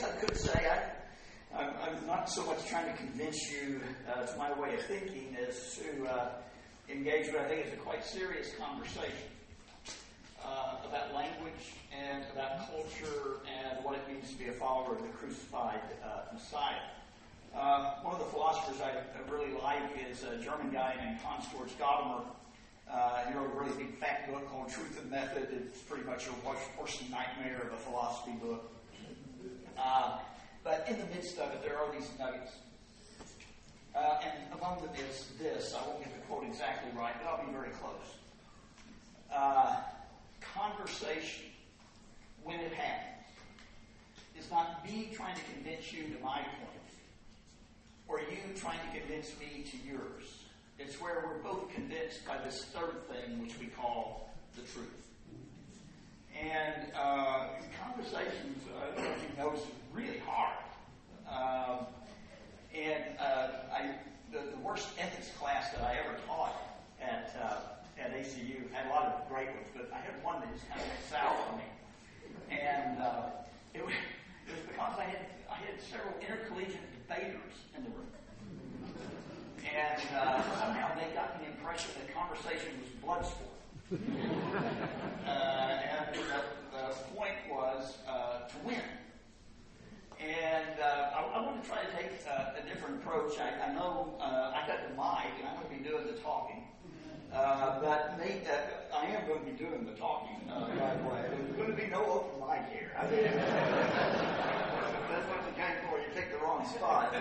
I could say I'm not so much trying to convince you to my way of thinking as to engage what I think is a quite serious conversation about language and about culture and what it means to be a follower of the crucified Messiah. One of the philosophers I really like is a German guy named Hans Georg Gadamer. He wrote a really big fat book called Truth and Method. It's pretty much a worst nightmare of a philosophy book. But in the midst of it, there are these nuggets. And among them is this. I won't get the quote exactly right, but I'll be very close. Conversation, when it happens, is not me trying to convince you to my point, or you trying to convince me to yours. It's where we're both convinced by this third thing, which we call the truth. And conversations, I don't know if you noticed, are really hard. The worst ethics class that I ever taught at ACU had a lot of great ones, but I had one that just kind of went south on me. And it was because I had several intercollegiate debaters in the room. And somehow they got the impression that conversation was blood sport. And the point was to win. And I want to try to take a different approach. I know I got the mic, and I'm going to be doing the talking. But Nate, I am going to be doing the talking, by the way. There's going to be no open mic here. I mean, that's what you came for. You picked the wrong spot.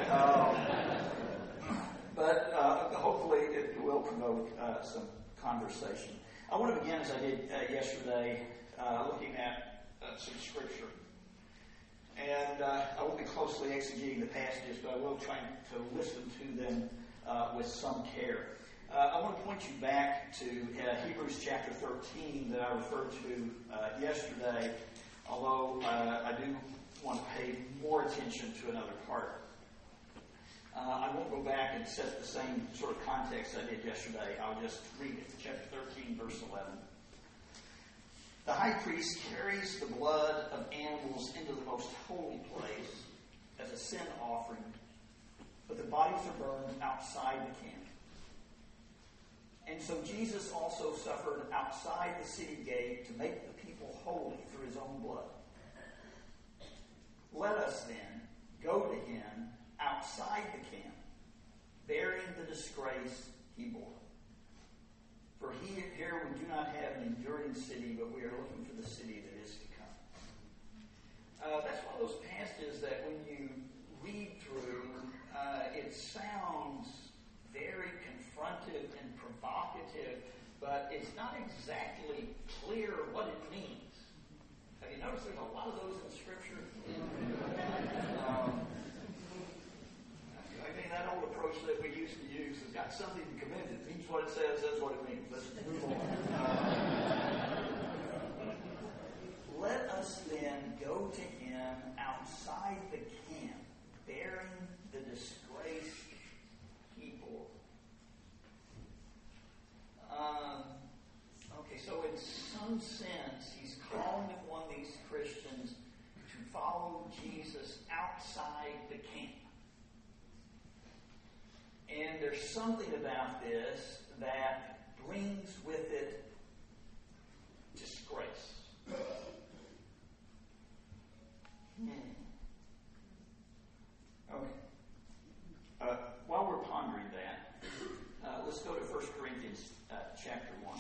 But hopefully it will promote some conversation. I want to begin, as I did yesterday, looking at some scripture. And I won't be closely exegeting the passages, but I will try to listen to them with some care. I want to point you back to Hebrews chapter 13 that I referred to yesterday, although I do want to pay more attention to another part. I won't go back and set the same sort of context I did yesterday. I'll just read it. Chapter 13, verse 11. The high priest carries the blood of animals into the most holy place as a sin offering, but the bodies are burned outside the camp. And so Jesus also suffered outside the city gate to make the people holy through his own blood. Let us then go to him outside the camp, bearing the disgrace he bore. For here we do not have an enduring city, but we are looking for the city that is to come. That's one of those passages that when you read through, it sounds very confrontive and provocative, but it's not exactly clear what it means. Have you noticed there's a lot of those in Scripture? I mean, that old approach that we used to use has got something to commend it. It means what it says, that's what it means. Let's move on. Let us then go to him outside the camp, bearing the disgrace he bore. Okay, so in some sense, he's calling upon these Christians to follow Jesus outside the camp. And there's something about this that brings with it disgrace. Okay. While we're pondering that, let's go to 1 Corinthians chapter 1.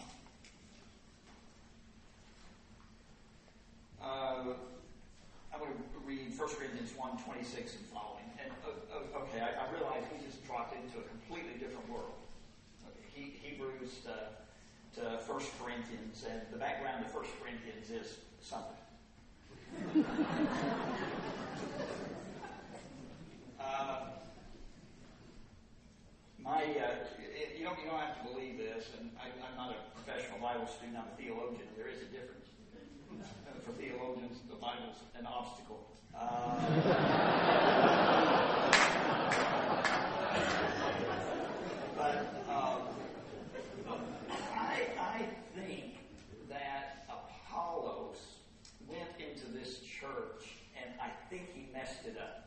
I'm going to read 1 Corinthians 1, 26 and following. And okay, I realize we just dropped into a completely different world. Okay, Hebrews to 1 Corinthians, and the background of 1 Corinthians is something. You don't have to believe this, and I'm not a professional Bible student, I'm a theologian. There is a difference. For theologians, the Bible's an obstacle. But I think that Apollos went into this church, and I think he messed messed it up.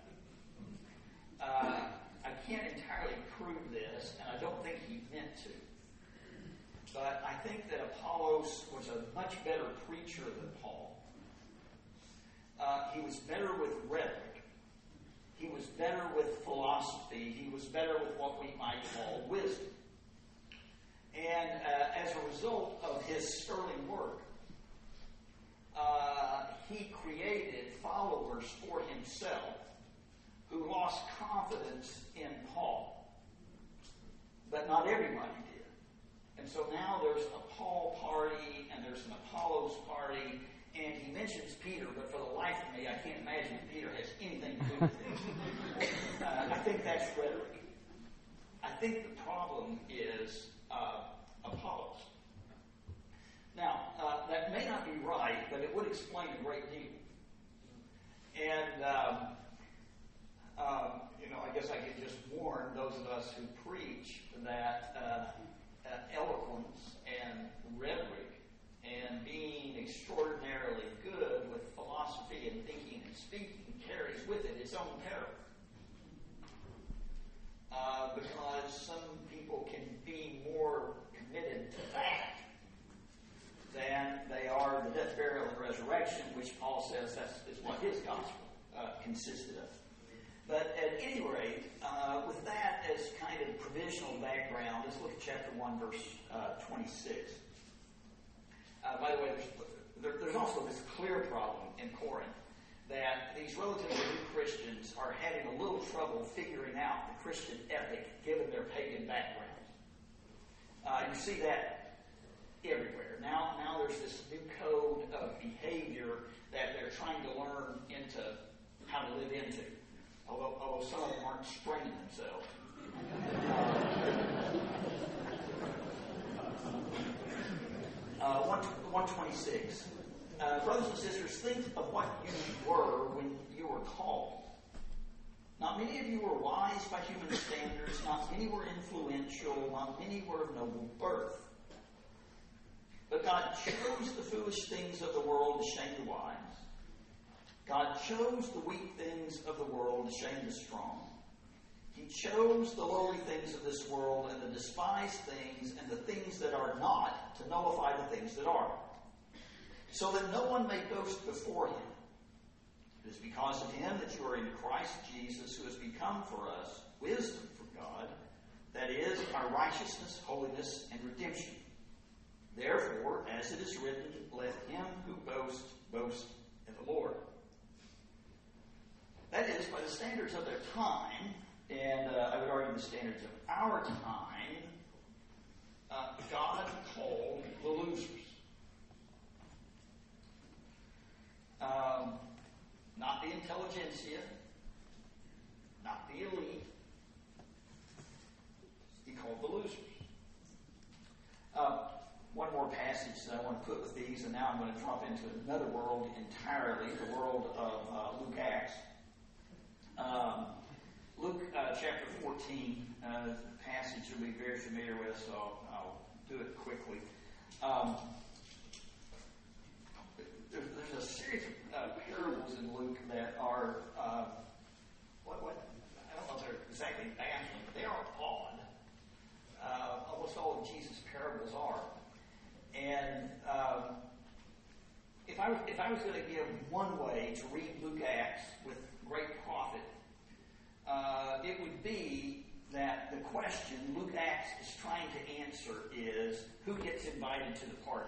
I can't entirely prove this, and I don't think he meant to. But I think that Apollos was a much better preacher than Paul. He was better with rhetoric. He was better with philosophy. He was better with what we might call wisdom. And as a result of his sterling work, he created followers for himself who lost confidence in Paul. But not everybody did. And so now there's a Paul party and there's an Apollos party, and he mentions Peter, but for the life of me, I can't imagine that Peter has anything to do with it. I think that's rhetoric. I think the problem is Apollos. Now, that may not be right, but it would explain a great deal. And, I guess I could just warn those of us who preach that eloquence and rhetoric and being extraordinarily good with philosophy and thinking and speaking carries with it its own peril. Because some people can be more committed to that than they are the death, burial, and resurrection, which Paul says is what his gospel consisted of. But at any rate, with that as kind of provisional background, let's look at chapter 1, verse 26. By the way, there's also this clear problem in Corinth that these relatively new Christians are having a little trouble figuring out the Christian ethic given their pagan backgrounds. You see that everywhere. Now there's this new code of behavior that they're trying to learn into how to live into. Although some of them aren't straining themselves. 126. Brothers and sisters, think of what you were when you were called. Not many of you were wise by human standards. Not many were influential. Not many were of noble birth. But God chose the foolish things of the world to shame the wise. God chose the weak things of the world to shame the strong. He chose the lowly things of this world and the despised things and the things that are not to nullify the things that are, so that no one may boast before him. It is because of him that you are in Christ Jesus, who has become for us wisdom from God, that is, our righteousness, holiness, and redemption. Therefore, as it is written, let him who boasts, boast in the Lord. That is, by the standards of their time, and I would argue the standards of our time, God called the losers. Not the intelligentsia, not the elite. He called the losers. One more passage that I want to put with these, and now I'm going to drop into another world entirely, the world of Luke Acts. Luke chapter 14, passage you'll be very familiar with, so I'll do it quickly. There's a series of parables in Luke that are, I don't know if they're exactly baffling, but they are odd. Almost all of Jesus' parables are. And if I was going to give one way to read Luke Acts with great profit, it would be that the question Luke Acts is trying to answer is, who gets invited to the party?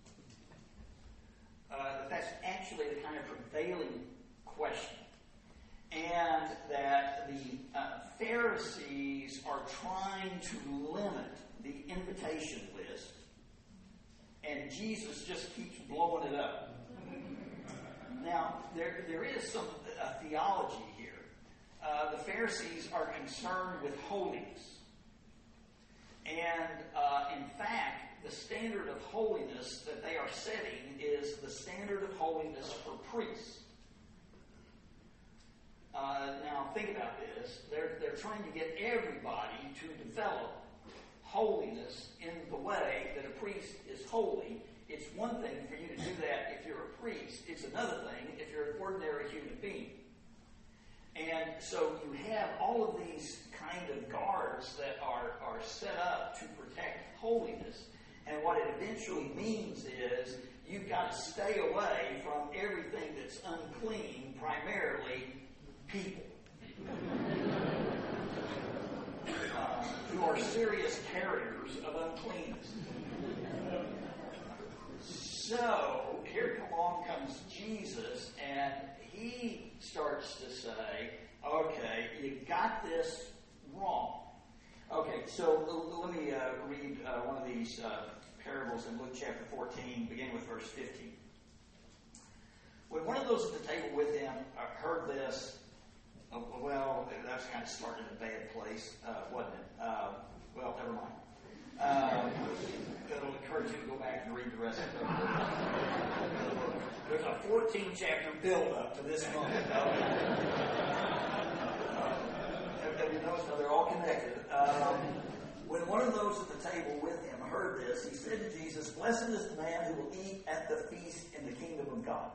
That's actually the kind of prevailing question. And that the Pharisees are trying to limit the invitation list, and Jesus just keeps blowing it up. Now, there is some theology here. The Pharisees are concerned with holiness. And in fact, the standard of holiness that they are setting is the standard of holiness for priests. Now, think about this. They're trying to get everybody to develop holiness in the way that a priest is holy. It's one thing for you to do that if you're a priest. It's another thing if you're an ordinary human being. so you have all of these kind of guards that are set up to protect holiness. And what it eventually means is you've got to stay away from everything that's unclean, primarily people. Who are serious carriers of uncleanness. So, here along comes Jesus, and he starts to say, okay, you got this wrong. Okay, so let me read one of these parables in Luke chapter 14, beginning with verse 15. When one of those at the table with him heard this, well, that's kind of started in a bad place, wasn't it? Well, never mind. It'll encourage you to go back and read the rest of it. There's a 14-chapter build-up to this moment. You notice how they're all connected. When one of those at the table with him heard this, he said to Jesus, "Blessed is the man who will eat at the feast in the kingdom of God."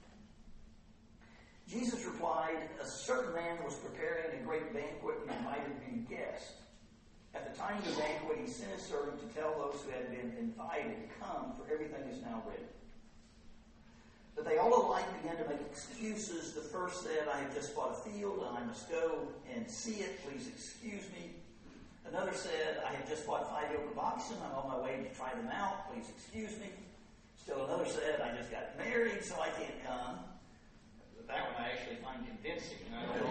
Jesus replied, "A certain man was preparing a great banquet and invited many guests. At the time of the banquet, he sent his servant to tell those who had been invited, 'Come, for everything is now ready.' But they all alike began to make excuses. The first said, 'I have just bought a field and I must go and see it. Please excuse me.' Another said, 'I have just bought 5 yoke of oxen. I'm on my way to try them out. Please excuse me.' Still another said, 'I just got married, so I can't come.' That one I actually find convincing. I don't know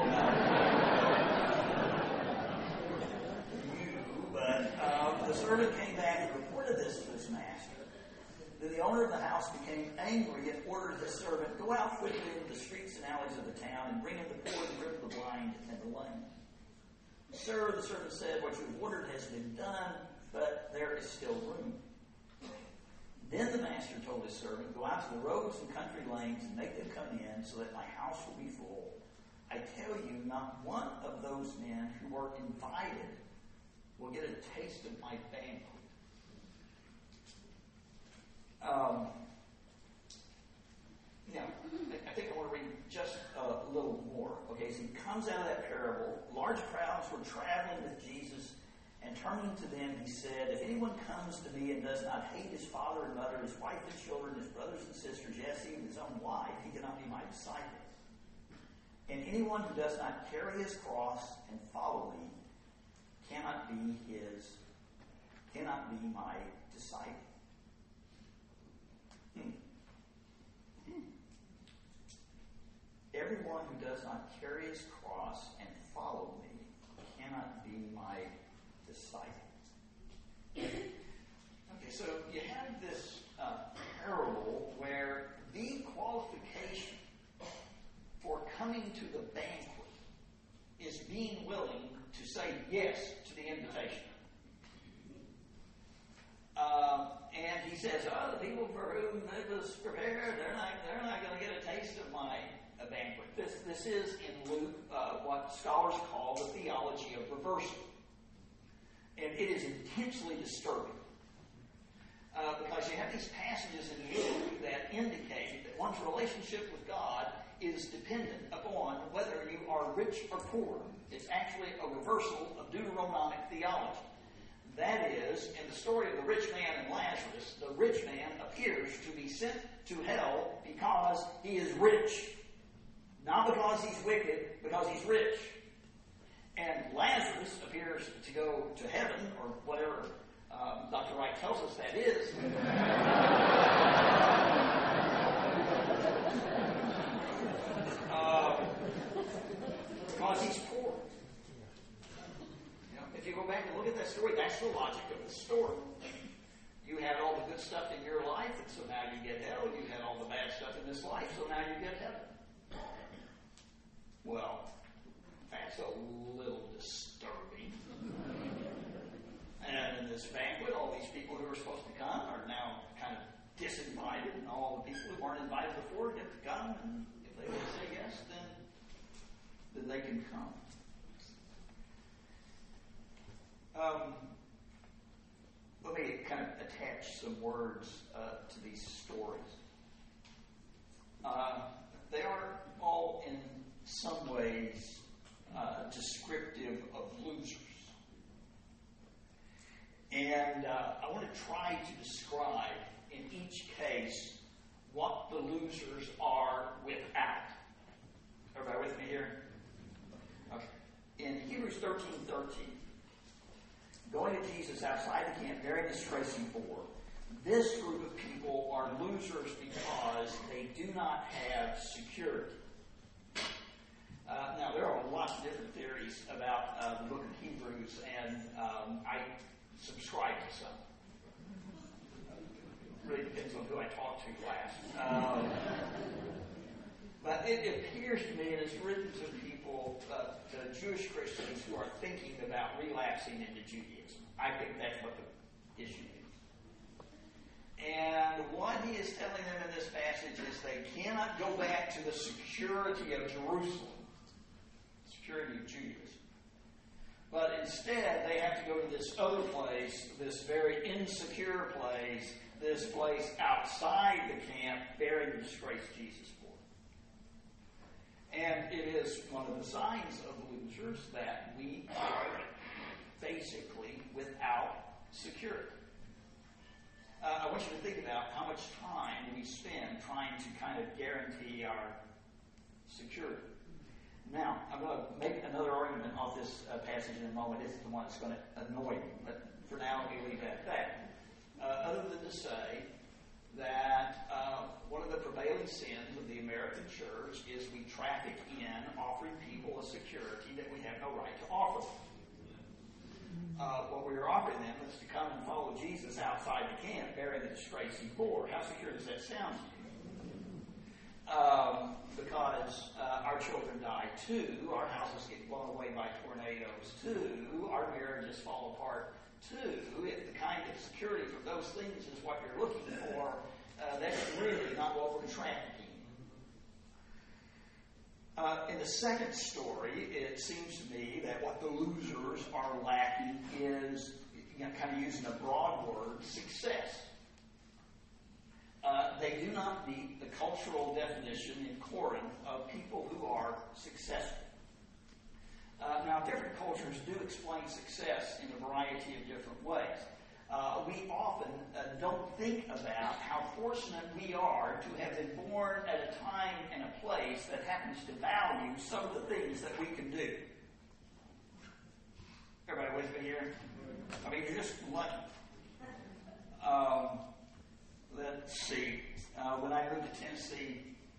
about you, but the servant came back and reported this to his master. Then the owner of the house became angry and ordered his servant, 'Go out quickly into the streets and alleys of the town and bring in the poor, the crippled, the blind, and the lame.' 'Sir,' the servant said, 'what you have ordered has been done, but there is still room.' Then the master told his servant, 'Go out to the roads and country lanes and make them come in, so that my house will be full. I tell you, not one of those men who are invited will get a taste of my banquet.'" Now, I think I want to read just a little more. Okay, so he comes out of that parable. Large crowds were traveling with Jesus, and turning to them, he said, "If anyone comes to me and does not hate his father and mother, his wife and children, his brothers and sisters, yes, even his own life, he cannot be my disciple. And anyone who does not carry his cross and follow me cannot be my disciple." Everyone who does not carry his cross and follow me cannot be my disciple. Okay, so you have this parable where the qualification for coming to the banquet is being willing to say yes to the invitation. And he says, "The people for whom it was prepared, they're not going to get a taste of my banquet." This is in Luke what scholars call the theology of reversal. And it is intensely disturbing because you have these passages in Luke that indicate that one's relationship with God is dependent upon whether you are rich or poor. It's actually a reversal of Deuteronomic theology. That is, in the story of the rich man and Lazarus, the rich man appears to be sent to hell because he is rich. Not because he's wicked, because he's rich. And Lazarus appears to go to heaven, or whatever Dr. Wright tells us that is. Because he's poor. If you go back and look at that story, that's the logic of the story. You had all the good stuff in your life, and so now you get hell. You had all the bad stuff in this life, so now you get heaven. Well, that's a little disturbing. And in this banquet, all these people who were supposed to come are now kind of disinvited, and all the people who weren't invited before get to come, and if they would say yes, then they can come. Let me kind of attach some words to these stories. They are all in some ways descriptive of losers. And I want to try to describe in each case what the losers are without. Everybody with me here? Okay. In Hebrews 13:13, going to Jesus outside the camp bearing the tracing board, this group of people are losers because they do not have security. Now, there are lots of different theories about the book of Hebrews, and I subscribe to some. Really depends on who I talk to last. But it appears to me, and it's written to people, to Jewish Christians who are thinking about relapsing into Judaism. I think that's what the issue is. And what he is telling them in this passage is they cannot go back to the security of Jerusalem, security of Judaism. But instead, they have to go to this other place, this very insecure place, this place outside the camp bearing the disgraced Jesus for. And it is one of the signs of losers that we are basically without security. I want you to think about how much time we spend trying to kind of guarantee our security. Now, I'm going to make another argument off this passage in a moment. This is the one that's going to annoy you, but for now, let me leave it at that. Other than to say that one of the prevailing sins of the American church is we traffic in offering people a security that we have no right to offer them. What we are offering them is to come and follow Jesus outside the camp bearing the disgrace he bore. How secure does that sound to you? Because our children die too, our houses get blown away by tornadoes too, our marriages fall apart too. If the kind of security from those things is what you're looking for, that's really not what we're trafficking. In the second story, it seems to me that what the losers are lacking is, kind of using a broad word, success. They do not meet the cultural definition in Corinth of people who are successful. Now, different cultures do explain success in a variety of different ways. We often don't think about how fortunate we are to have been born at a time and a place that happens to value some of the things that we can do. Everybody with me here? I mean, you're just lucky. Let's see. When I moved to Tennessee,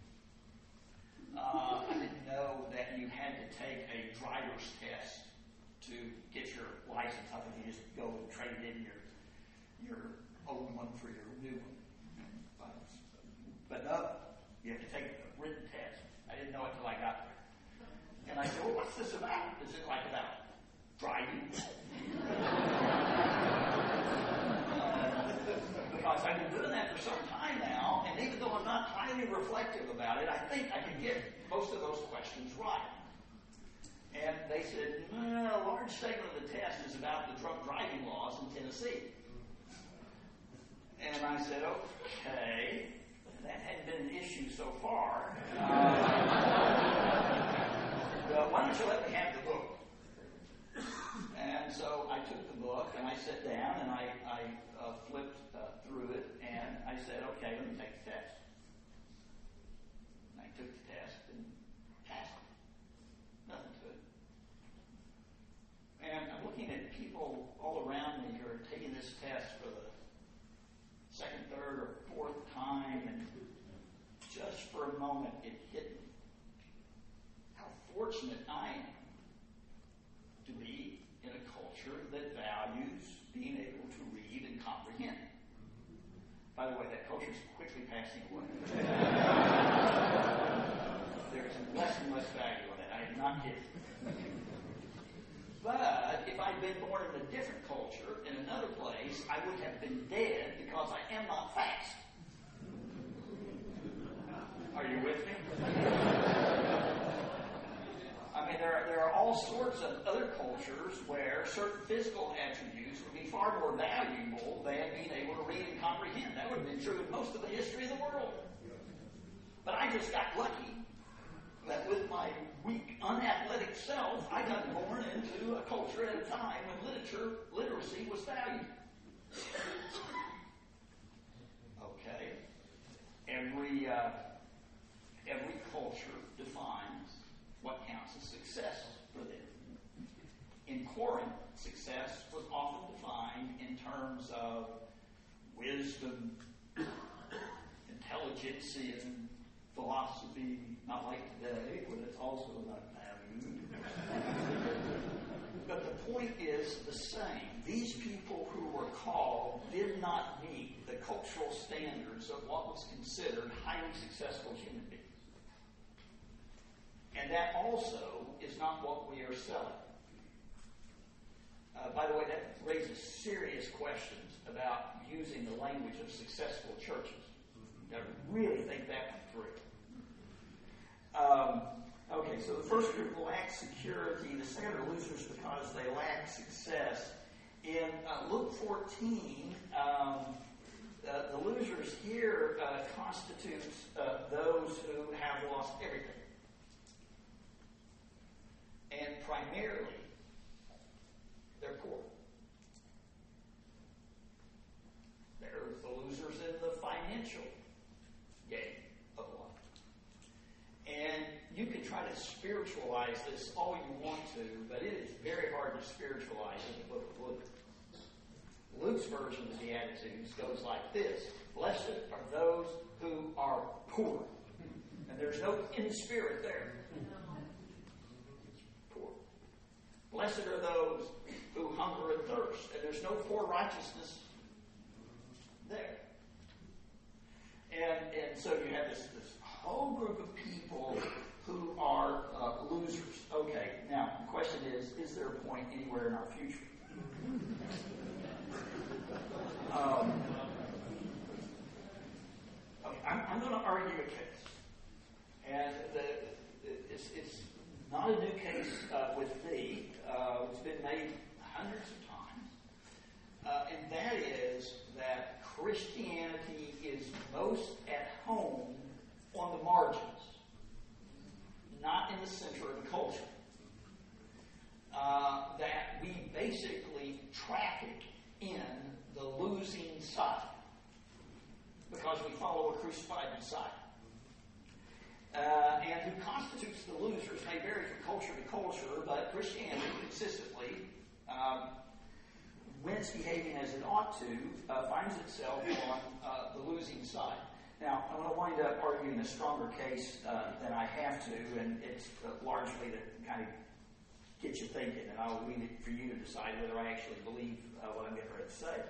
I didn't know that you had to take a driver's test to get your license. I think you just go and trade in your old one for your new one. But no, you have to take a written test. I didn't know it until I got there. And I said, well, what's this about? Is it like about driving? Because I've been doing that for some time now, and even though I'm not highly reflective about it, I think I can get most of those questions right. And they said, a large segment of the test is about the drunk driving laws in Tennessee. And I said, okay, that hadn't been an issue so far. Well, why don't you let me have the book? And so I took the book, and I sat down, and I flipped through it, and I said, okay, let me take the test. And I took the test and passed it. Nothing to it. And I'm looking at people all around me who are taking this test for the second, third, or fourth time, and just for a moment it hit me. How fortunate I am to be in a culture that values being able to read and comprehend. By the way, that culture is quickly passing away. There's less and less value in it. I am not kidding. But if I'd been born in a different culture, in another place, I would have been dead because I am not fast. Are you with me? I mean, there are all sorts of other cultures where certain physical attributes would be far more valuable than being able to read and comprehend. That would have been true in most of the history of the world. But I just got lucky that with my weak, unathletic self, I got born into a culture at a time when literacy was valued. Okay. Every culture defines what counts as success for them. In Corinth, success was often defined in terms of wisdom, intelligence, and philosophy, not like today, when it's also not valued. But the point is the same. These people who were called did not meet the cultural standards of what was considered highly successful human beings. And that also is not what we are selling. By the way, that raises serious questions about using the language of successful churches. Now, really think that one through. Okay, so the first group lacks security. The second are losers because they lack success. In Luke 14, the losers here constitutes those who have lost everything. And primarily, they're poor. They're the losers in the financial game of life. And you can try to spiritualize this all you want to, but it is very hard to spiritualize in the book of Luke. Luke's version of the Beatitudes goes like this: blessed are those who are poor. And there's no in spirit there. Poor. Blessed are those who hunger and thirst. And there's no for righteousness there. And so you have this whole group of people who are losers. Okay, now the question is there a point anywhere in our future? Okay, I'm going to argue a case. And it's not a new case with me. It's been made hundreds of times. And that is that Christianity is most at home on the margins, not in the center of the culture. That we basically traffic in the losing side because we follow a crucified Messiah. And who constitutes the losers may vary from culture to culture, but Christianity consistently, when it's behaving as it ought to, finds itself on the losing side. Now, I'm going to wind up arguing a stronger case than I have to, and it's largely to kind of get you thinking, and I'll leave it for you to decide whether I actually believe what I'm getting ready to say.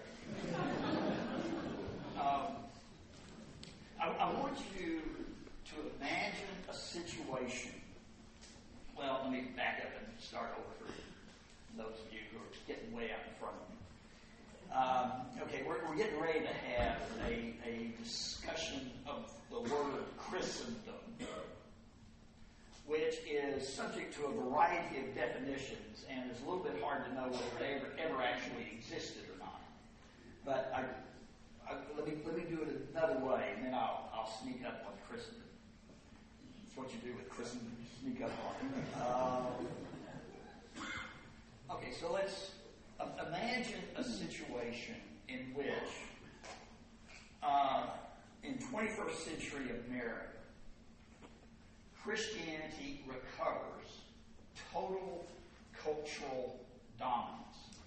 I want you to imagine a situation. Well, let me back up and start over for those of you who are getting way out in front of me. Okay, we're getting ready to have a discussion of the word Christendom, which is subject to a variety of definitions, and it's a little bit hard to know whether it ever actually existed or not. But let me do it another way, and then I'll sneak up on Christendom. That's what you do with Christendom, you sneak up on it. Okay, so let's imagine a situation in which, in 21st century America, Christianity recovers total cultural dominance,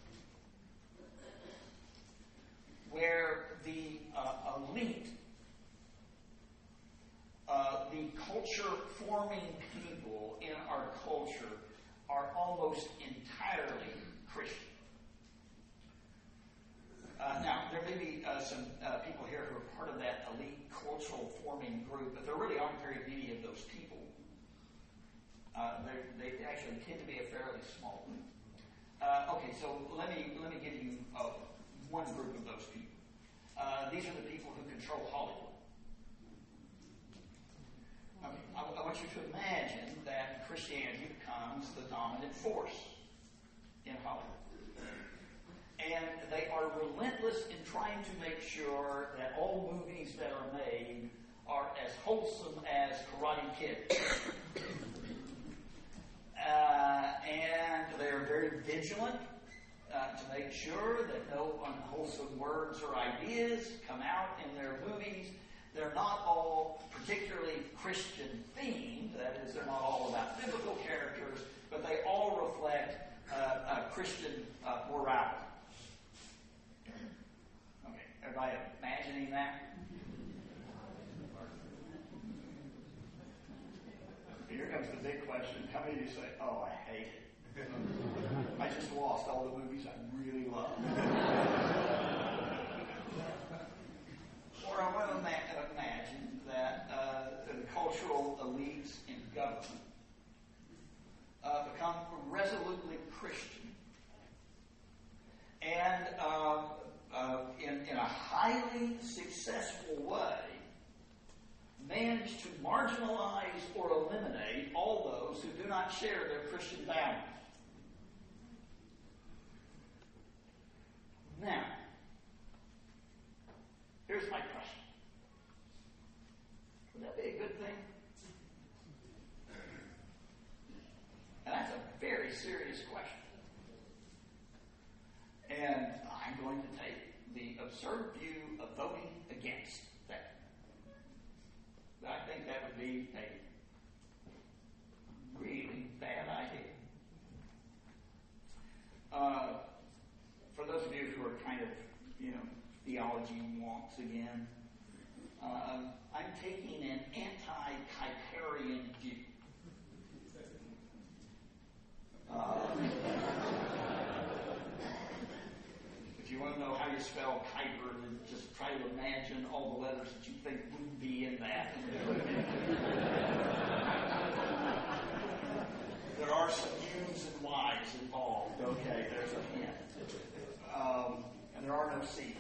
where the elite, the culture-forming people in our culture are almost entirely Christian. Now, there may be some people here who are part of that elite cultural forming group, but there really aren't very many of those people. They actually tend to be a fairly small group. Okay, so let me give you one group of those people. These are the people who control Hollywood. Okay, I want you to imagine that Christianity becomes the dominant force in Hollywood. And they are relentless in trying to make sure that all movies that are made are as wholesome as Karate Kid. And they're very vigilant to make sure that no unwholesome words or ideas come out in their movies. They're not all particularly Christian themed. That is, they're not all about biblical characters, but they all reflect Christian morality. Okay, everybody imagining that? Here comes the big question. How many of you say, "Oh, I hate it. I just lost all the movies I really love"? Or I want to imagine that the cultural elites in government become resolutely Christian and in a highly successful way manage to marginalize or eliminate all those who do not share their Christian values. Now, here's my question. Would that be a good thing? And that's a very serious question. And I'm going to take the absurd view of voting against that. I think that would be a really bad idea. For those of you who are kind of, theology wonks again, I'm taking an anti-Kuyperian view. If you want to know how you spell Kuiper, then just try to imagine all the letters that you think would be in that. There are some U's and Y's involved. Okay, there's a hint. And there are no C's.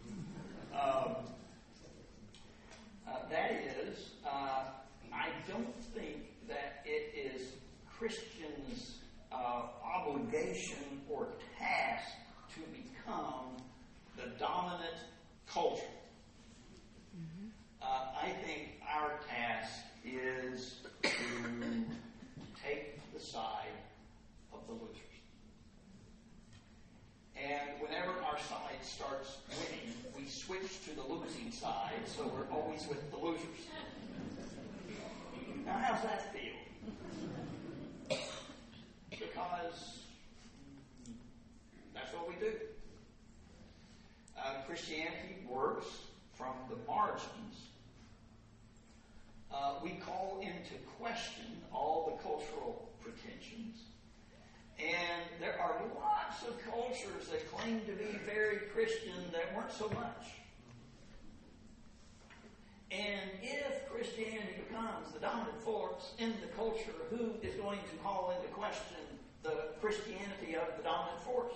That is, I don't think that it is Christians' obligation or task to become the dominant culture. I think our task is to take the side of the losers. And whenever our side starts winning, we switch to the losing side, so we're always with the losers. Now, how's that feel? Because that's what we do. Christianity works from the margins. We call into question all the cultural pretensions. And there are lots of cultures that claim to be very Christian that weren't so much. And if Christianity becomes the dominant force in the culture, who is going to call into question the Christianity of the dominant force?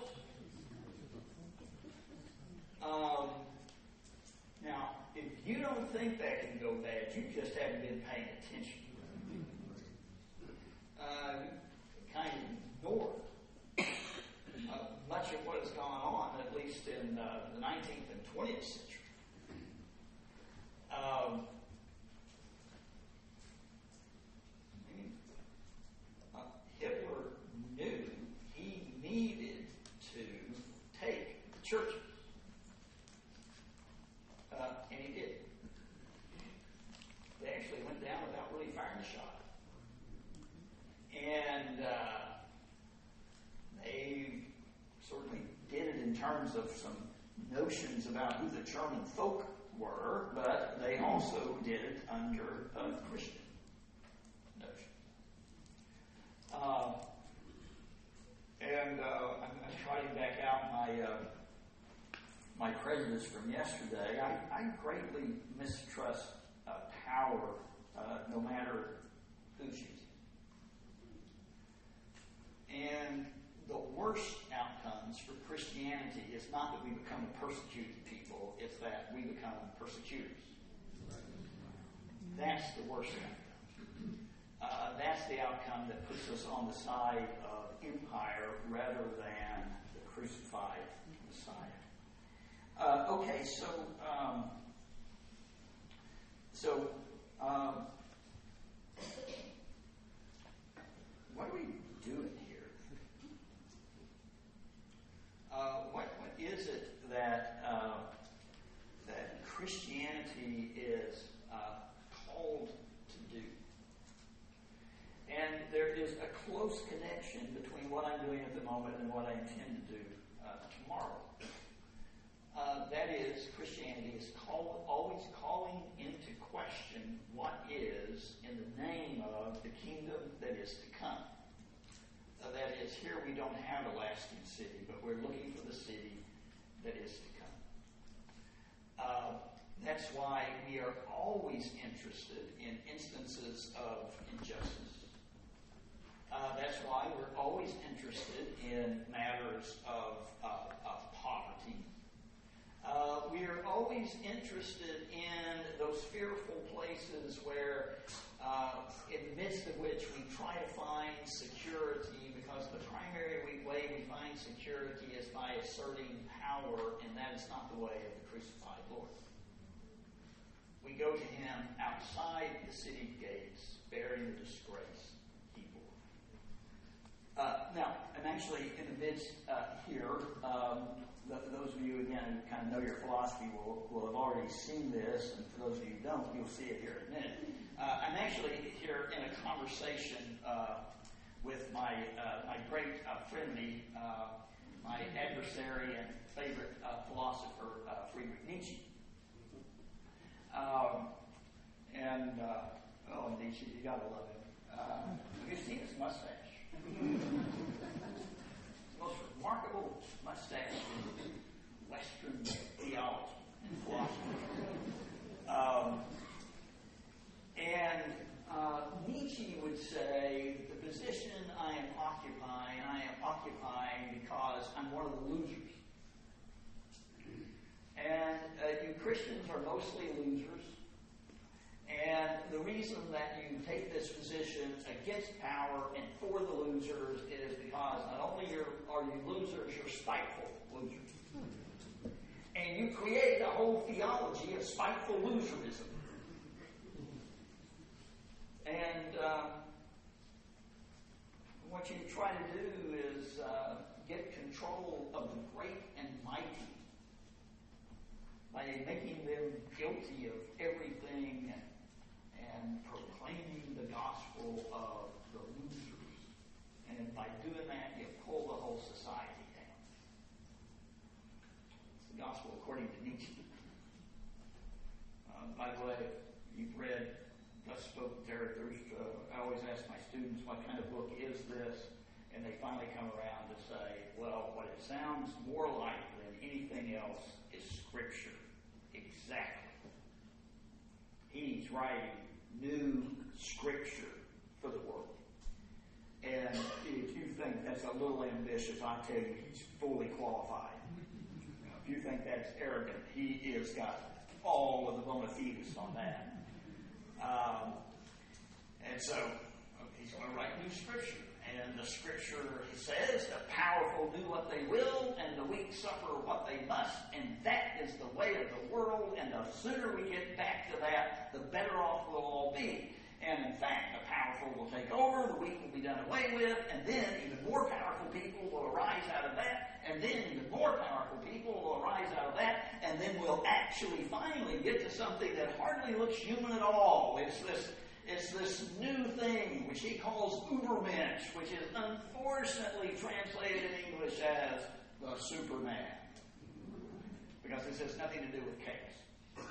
Now, if you don't think that can go bad, you just haven't been paying attention. Kind of ignored much of what has gone on, at least in the 19th and 20th century. Hitler knew he needed to take the churches. And he did. They actually went down without really firing a shot. And they certainly did it in terms of some notions about who the German folk were, but they also did it under Christian notions. I'm trotting back out my prejudice from yesterday. I greatly mistrust power, no matter who's using it. And the worst outcomes for Christianity is not that we become a persecuted people, it's that we become persecutors. That's the worst outcome. That's the outcome that puts us on the side of empire rather than the crucified Messiah. Okay, so So, what are we doing here? What is it that that Christianity is called to do? And there is a close connection between what I'm doing at the moment and what I intend to do tomorrow. That is, Christianity is always calling into question what is in the name of the kingdom that is to come. That is, here we don't have a lasting city, but we're looking for the city that is to come. That's why we are always interested in instances of injustice. That's why we're always interested in matters of poverty. We are always interested in those fearful places where, in the midst of which we try to find security, because the primary way we find security is by asserting power, and that is not the way of the crucified Lord. We go to Him outside the city gates, bearing the disgrace He bore. Now, I'm actually in the midst here. Those of you, again, who kind of know your philosophy will have already seen this, and for those of you who don't, you'll see it here in a minute. I'm actually here in a conversation with my great friend, my adversary and favorite philosopher, Friedrich Nietzsche. Nietzsche, you gotta love him. Have you seen his mustache? The most remarkable mustache in Western theology and philosophy. Nietzsche would say, the position I am occupying because I'm one of the losers. And you Christians are mostly losers. And the reason that you take this position against power and for the losers is because not only are you losers, you're spiteful losers. And you create a whole theology of spiteful loserism. And what you try to do is get control of the great and mighty by making them guilty of everything and proclaiming the gospel of the losers. And by doing that, you pull the whole society down. It's the gospel according to Nietzsche. By the way, if you've read Thus Spoke Zarathustra, I always ask my students, what kind of book is this? And they finally come around to say, well, what it sounds more like than anything else is Scripture. Exactly. He's writing new Scripture for the world. And if you think that's a little ambitious, I tell you, he's fully qualified. If you think that's arrogant, he has got all of the bona fides on that. And so he's going to write new Scripture. And the Scripture, he says, the powerful do what they will, and the weak suffer what they must. And that is the way of the world. And the sooner we get back to that, the better off we'll all be. And in fact, the powerful will take over, the weak will be done away with, and then even more powerful people will arise out of that, and then even more powerful people will arise out of that, and then we'll actually finally get to something that hardly looks human at all. It's this new thing which he calls Ubermensch, which is unfortunately translated in English as the Superman, because this has nothing to do with chaos.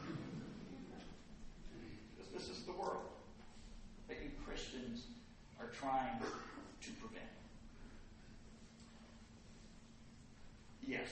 Because this is the world that you Christians are trying to prevent. Yes.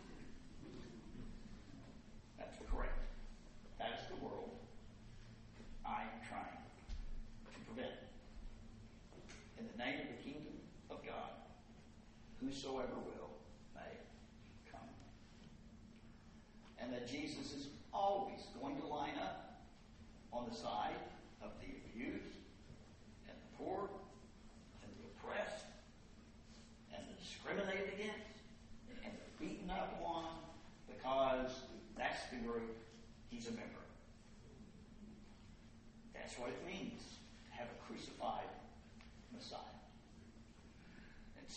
That's correct. That is the world I am trying to prevent. In the name of the kingdom of God, whosoever will may come. And that Jesus is always going to line up on the side of the abused and the poor and the oppressed and the discriminated against and the beaten up on, because that's the group he's a member of.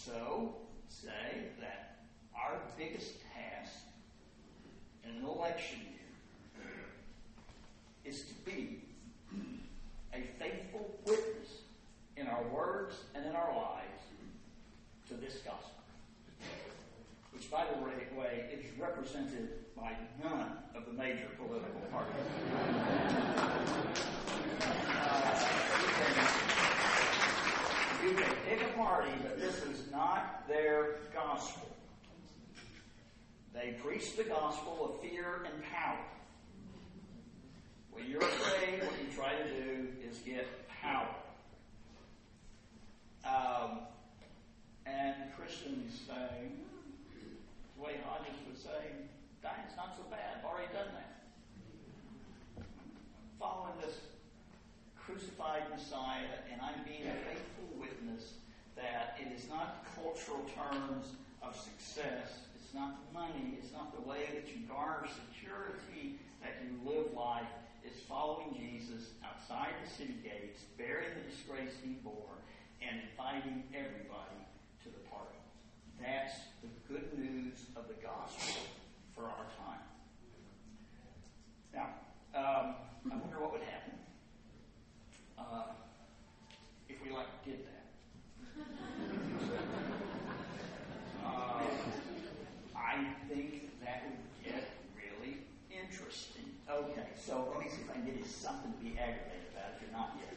so say that our biggest task in an election year is to be a faithful witness in our words and in our lives to this gospel, which, by the way, is represented by none of the major political parties. You can pick a party, but this is not their gospel. They preach the gospel of fear and power. When you're afraid, what you try to do is get power. And Christians say, the way Hodges would say, dying's not so bad. I've already done that. Following this crucified Messiah, and I'm being a faithful witness that it is not cultural terms of success. It's not money. It's not the way that you garner security, that you live life. It's following Jesus outside the city gates, bearing the disgrace he bore, and inviting everybody to the party. That's the good news of the gospel for our time. Now, I wonder what would happen if we did that. I think that would get really interesting. Okay, so let me see if I can get you something to be aggravated about if you're not yet.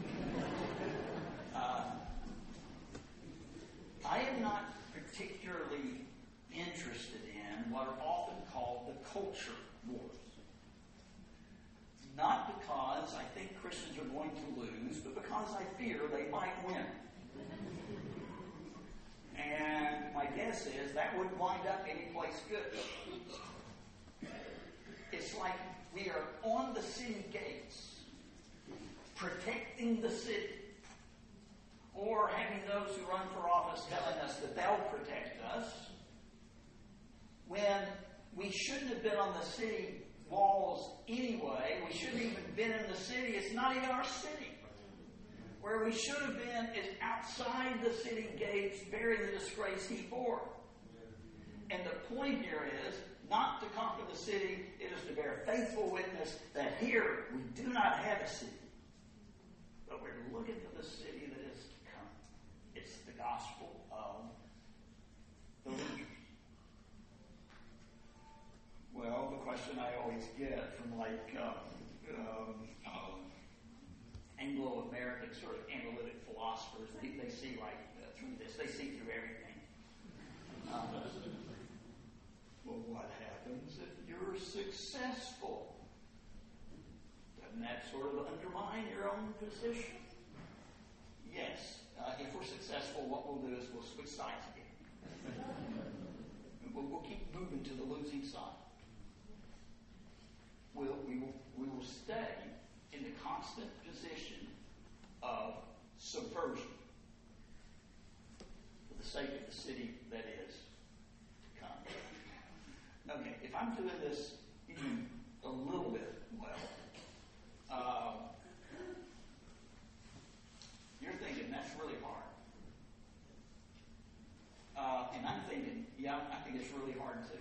I am not particularly interested in what are often called the culture wars. Not because I think Christians are going to lose, but because I fear they might win. And my guess is that wouldn't wind up anyplace good. It's like we are on the city gates, protecting the city, or having those who run for office telling us that they'll protect us, when we shouldn't have been on the city walls anyway. We shouldn't even have been in the city. It's not even our city. Where we should have been is outside the city gates, bearing the disgrace he bore. And the point here is not to conquer the city, it is to bear faithful witness that here we do not have a city, but we're looking for the city that is to come. It's the gospel of believers. Well, the question I always get from Anglo-American sort of analytic philosophers, they see through this, they see through everything. Well, what happens if you're successful? Doesn't that sort of undermine your own position? Yes. If we're successful, what we'll do is we'll switch sides again. We'll keep moving to the losing side. We will stay in the constant position of subversion for the sake of the city that is to come. Okay, if I'm doing this even a little bit well, you're thinking that's really hard. And I'm thinking, yeah, I think it's really hard too.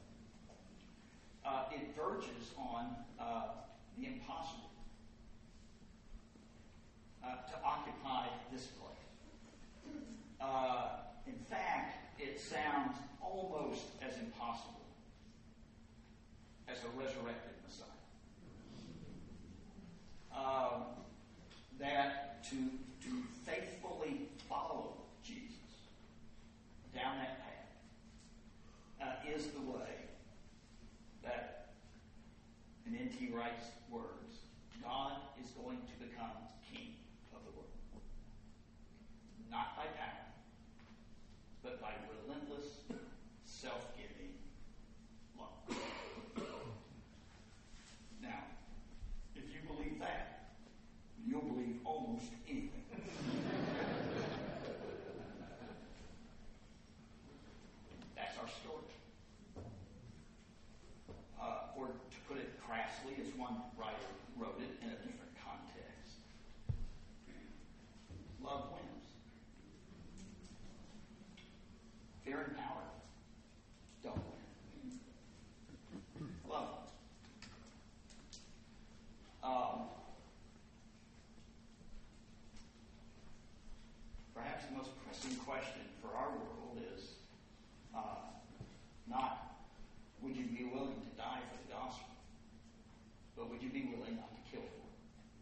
It verges on the impossible to occupy this place. In fact, it sounds almost as impossible as a resurrected Messiah. That to faithfully follow Jesus down that path is the way that, in N.T. Wright's words, God is going to become king of the world. Not by power, but by relentless, self-giving love. Now, if you believe that, you'll believe almost anything. That's our story. Or to put it crassly, as one writer wrote it in a different context, love wins. fear and power. Don't. Love. Perhaps the most pressing question for our world is not would you be willing to die for the gospel, but would you be willing not to kill for it?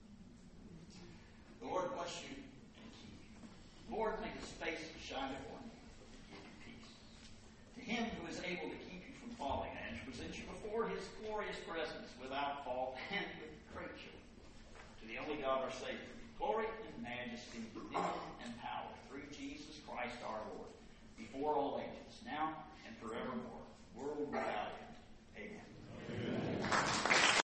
The Lord bless you and keep you. Lord, make his face to shine upon you and give you peace. To him who is able to keep you from falling and to present you before his glorious presence without fault and with great joy. To the only God our Savior, glory and majesty, dominion and power through Jesus Christ our Lord, before all ages, now and forevermore, world without end.